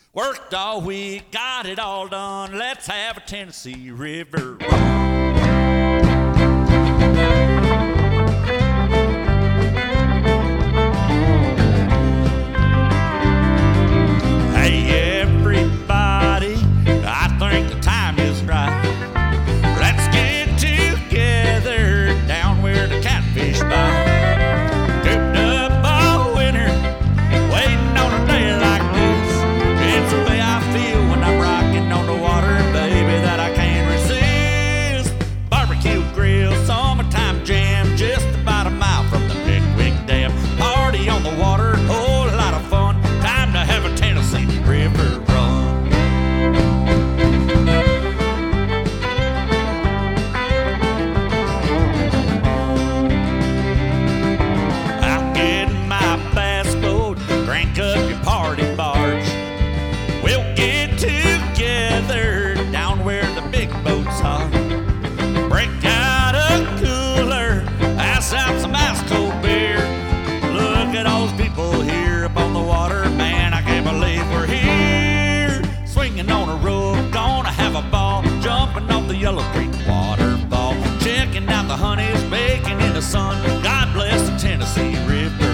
Worked all week, got it all done. Let's have a Tennessee River run. Hey, everybody, I think the time is right. Let's get together down where the catfish bite. Cooped up all winter, waiting on a day like this. It's the way I feel when I'm rocking on the water, baby, that I can't resist. Barbecue grill, summertime jam, just about a mile from the Pickwick Dam. Party on the water, whole lot of fun. Time to have a Tennessee River run. I'll get my bass boat, crank up your party barge. We'll get together down where the big boats are. Break out a cooler, pass out some ice cold beer. Look at all those people here up on the water, man, I can't believe we're here. Swinging on a rope, gonna have a ball, jumping off the Yellow Creek waterfall. Checking out the honeys, baking in the sun. God bless the Tennessee River.